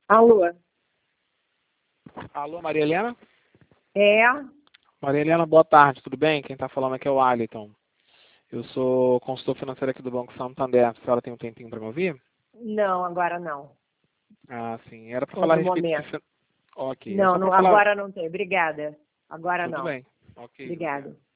Alô? Alô, Maria Helena? É? Maria Helena, boa tarde, tudo bem? Quem está falando aqui é o Aliton. Eu sou consultor financeiro aqui do Banco Santander. A senhora tem um tempinho para me ouvir? Não, agora não. Ah, sim. Era para Por falar a no respeito momento. Ok, é Não, só não, para falar... agora não tem. Obrigada. Agora Tudo não. bem. Ok, Obrigada. obrigado.